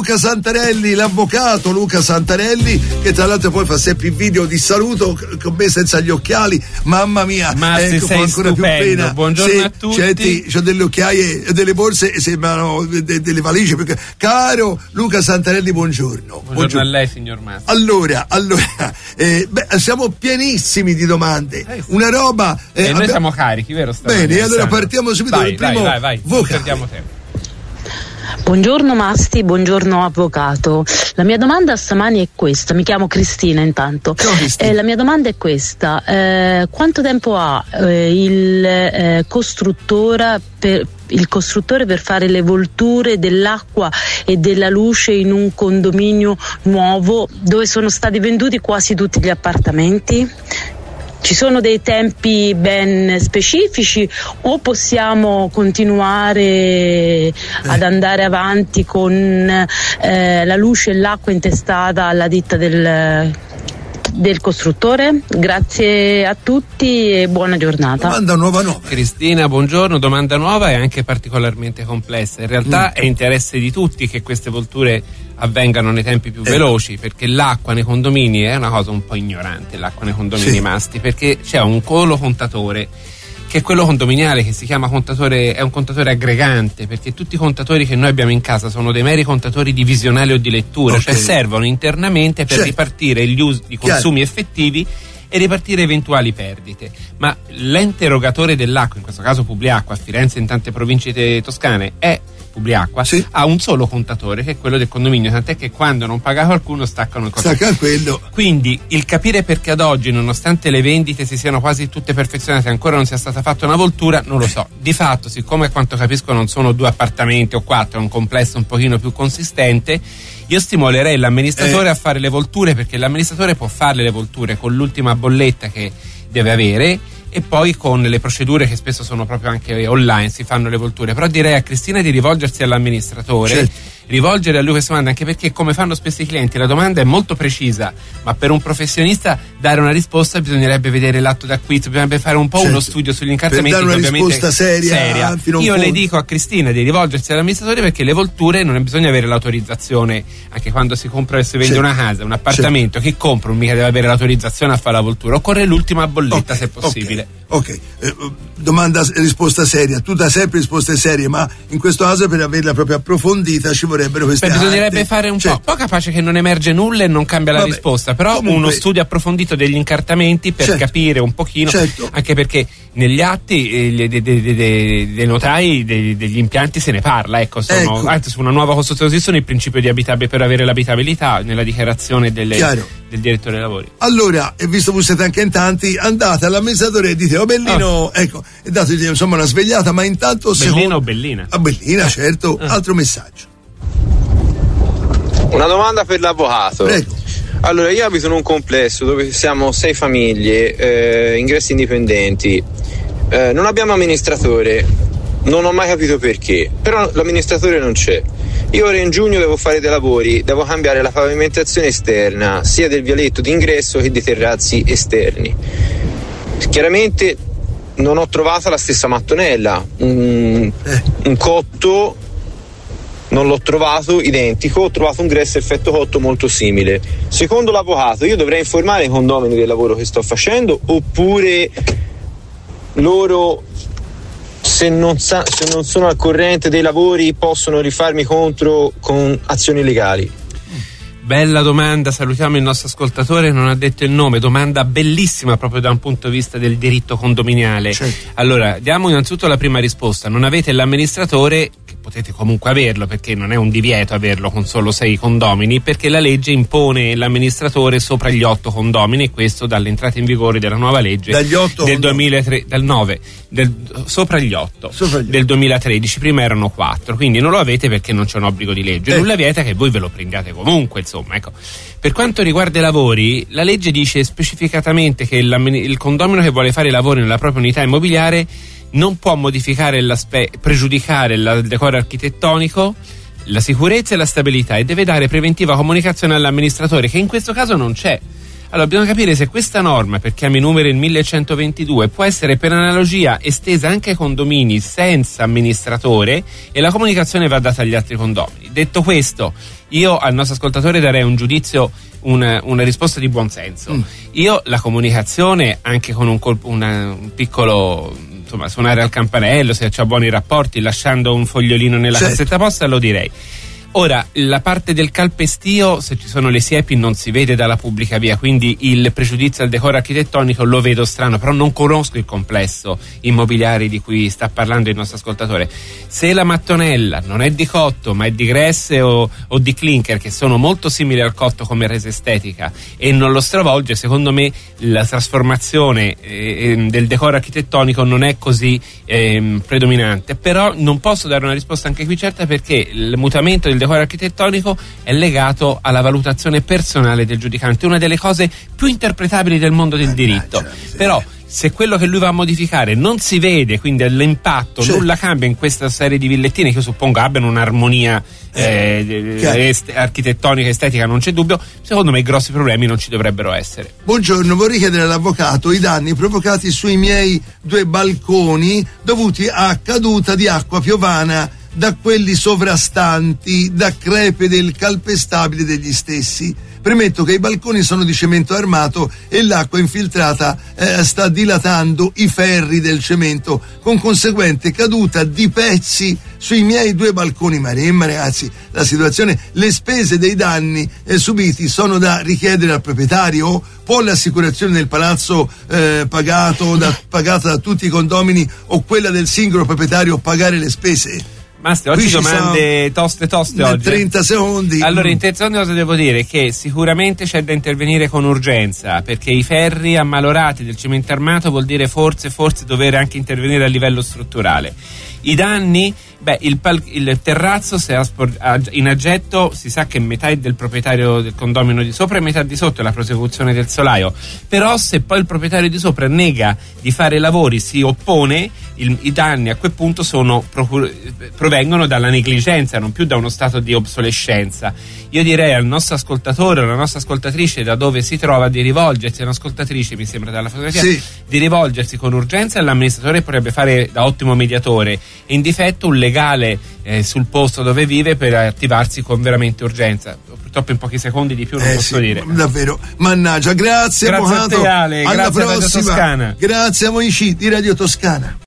Luca Santarelli, l'avvocato Luca Santarelli, che tra l'altro poi fa sempre i video di saluto con me senza gli occhiali, mamma mia, Masti, sei ancora stupendo. più pena. Buongiorno a tutti. Senti, c'ho delle occhiaie e delle borse e sembrano delle valigie, perché caro Luca Santarelli, buongiorno. Buongiorno a lei, signor Masti. Allora, siamo pienissimi di domande. Una roba. Noi siamo carichi, vero? Bene, allora partiamo subito. Vai, il primo vai. Non perdiamo tempo. Buongiorno Masti, buongiorno avvocato. La mia domanda stamani è questa, mi chiamo Cristina intanto. La mia domanda è questa, quanto tempo ha il costruttore per fare le volture dell'acqua e della luce in un condominio nuovo dove sono stati venduti quasi tutti gli appartamenti? Ci sono dei tempi ben specifici o possiamo continuare ad andare avanti con la luce e l'acqua intestata alla ditta del costruttore? Grazie a tutti e buona giornata. Domanda nuova. Cristina, buongiorno. Domanda nuova e anche particolarmente complessa. In realtà è interesse di tutti che queste volture avvengano nei tempi più veloci, perché l'acqua nei condomini è una cosa un po' ignorante, l'acqua nei condomini Masti, perché c'è un colo contatore che è quello condominiale, che si chiama contatore, è un contatore aggregante, perché tutti i contatori che noi abbiamo in casa sono dei meri contatori divisionali o di lettura, cioè servono internamente per ripartire i consumi effettivi e ripartire eventuali perdite. Ma l'ente erogatore dell'acqua, in questo caso Publiacqua, a Firenze e in tante province toscane è Publiacqua, ha un solo contatore che è quello del condominio, tant'è che quando non paga qualcuno staccano il contatore. Quindi il capire perché ad oggi, nonostante le vendite si siano quasi tutte perfezionate, ancora non sia stata fatta una voltura, non lo so. Di fatto, siccome a quanto capisco non sono 2 appartamenti o 4, è un complesso un pochino più consistente, io stimolerei l'amministratore a fare le volture, perché l'amministratore può fare le volture con l'ultima bolletta che deve avere e poi con le procedure che spesso sono proprio anche online si fanno le volture. Però direi a Cristina di rivolgersi all'amministratore, rivolgere a lui questa domanda, anche perché, come fanno spesso i clienti, la domanda è molto precisa, ma per un professionista dare una risposta bisognerebbe vedere l'atto d'acquisto, bisognerebbe fare un po' uno studio sugli incartamenti, per dare una risposta seria. Io le dico a Cristina di rivolgersi all'amministratore, perché le volture non bisogna avere l'autorizzazione, anche quando si compra e si vende una casa, un appartamento, chi compra mica deve avere l'autorizzazione a fare la voltura, occorre l'ultima bolletta se possibile. Domanda e risposta seria, tu dai sempre risposte serie, ma in questo caso per averla proprio approfondita ci vorrebbero queste bisognerebbe fare un po', capace che non emerge nulla e non cambia la risposta, però comunque, uno studio approfondito degli incartamenti per capire un pochino, anche perché negli atti dei notai degli impianti se ne parla, anzi su una nuova costruzione esistono il principio di per avere l'abitabilità nella dichiarazione del direttore dei lavori. Allora, e visto che siete anche in tanti, andate all'amministratore e dite: Bellino, e dategli insomma una svegliata, ma intanto Bellino o Bellina? Bellina, certo. Altro messaggio. Una domanda per l'avvocato. Prego. Allora, io abito in un complesso dove siamo 6 famiglie, ingressi indipendenti, non abbiamo amministratore, non ho mai capito perché, però l'amministratore non c'è. Io ora in giugno devo fare dei lavori, devo cambiare la pavimentazione esterna sia del vialetto d'ingresso che dei terrazzi esterni. Chiaramente non ho trovato la stessa mattonella, un cotto non l'ho trovato identico, ho trovato un gresso effetto cotto molto simile. Secondo l'avvocato io dovrei informare i condomini del lavoro che sto facendo, oppure loro, se non sono al corrente dei lavori, possono rifarmi contro con azioni legali? Bella domanda, salutiamo il nostro ascoltatore, non ha detto il nome, domanda bellissima proprio da un punto di vista del diritto condominiale. Allora, diamo innanzitutto la prima risposta: non avete l'amministratore, che potete comunque averlo perché non è un divieto averlo con solo 6 condomini, perché la legge impone l'amministratore sopra gli 8 condomini, e questo dall'entrata in vigore della nuova legge del 2003, dal 9, sopra gli 8 del 2013, prima erano 4, quindi non lo avete perché non c'è un obbligo di legge, nulla vieta che voi ve lo prendiate comunque, insomma. Ecco. Per quanto riguarda i lavori, la legge dice specificatamente che il condomino che vuole fare i lavori nella propria unità immobiliare non può modificare pregiudicare il decoro architettonico, la sicurezza e la stabilità, e deve dare preventiva comunicazione all'amministratore, che in questo caso non c'è. Allora bisogna capire se questa norma, per chiami numero il 1122, può essere per analogia estesa anche ai condomini senza amministratore e la comunicazione va data agli altri condomini. Detto questo, io al nostro ascoltatore darei un giudizio, una risposta di buon senso. Io la comunicazione anche con un piccolo, insomma, suonare al campanello, se c'ha buoni rapporti, lasciando un fogliolino nella cassetta posta, lo direi. Ora, la parte del calpestio, se ci sono le siepi, non si vede dalla pubblica via, quindi il pregiudizio al decoro architettonico lo vedo strano, però non conosco il complesso immobiliare di cui sta parlando il nostro ascoltatore. Se la mattonella non è di cotto, ma è di gresse o di clinker, che sono molto simili al cotto come resa estetica, e non lo stravolge, secondo me la trasformazione del decoro architettonico non è così predominante. Però non posso dare una risposta anche qui certa, perché il mutamento del decoro architettonico è legato alla valutazione personale del giudicante, una delle cose più interpretabili del mondo del diritto. Però se quello che lui va a modificare non si vede, quindi all'impatto nulla cambia in questa serie di villettine, che io suppongo abbiano un'armonia architettonica, estetica, non c'è dubbio, secondo me i grossi problemi non ci dovrebbero essere. Buongiorno, vorrei chiedere all'avvocato i danni provocati sui miei 2 balconi dovuti a caduta di acqua piovana da quelli sovrastanti, da crepe del calpestabile degli stessi. Premetto che i balconi sono di cemento armato e l'acqua infiltrata sta dilatando i ferri del cemento, con conseguente caduta di pezzi sui miei 2 balconi. Ma ragazzi, la situazione, le spese dei danni subiti sono da richiedere al proprietario? Può l'assicurazione del palazzo pagata da tutti i condomini o quella del singolo proprietario pagare le spese? Master, oggi domande toste oggi. 30 secondi. Allora, in terzo cosa devo dire? Che sicuramente c'è da intervenire con urgenza, perché i ferri ammalorati del cemento armato vuol dire forse dover anche intervenire a livello strutturale. I danni, il terrazzo, se in aggetto, si sa che metà è del proprietario del condomino di sopra e metà di sotto è la prosecuzione del solaio. Però se poi il proprietario di sopra nega di fare lavori, si oppone, i danni a quel punto provengono dalla negligenza, non più da uno stato di obsolescenza. Io direi al nostro ascoltatore o alla nostra ascoltatrice, da dove si trova, di rivolgersi, un'ascoltatrice mi sembra dalla fotografia, di rivolgersi con urgenza all'amministratore, potrebbe fare da ottimo mediatore, e in difetto un legale sul posto dove vive per attivarsi con veramente urgenza. Purtroppo in pochi secondi di più non posso dire. Davvero, mannaggia. Grazie avvocato. A te, Ale, alla grazie prossima. a Radio Toscana. Grazie a voi di Radio Toscana.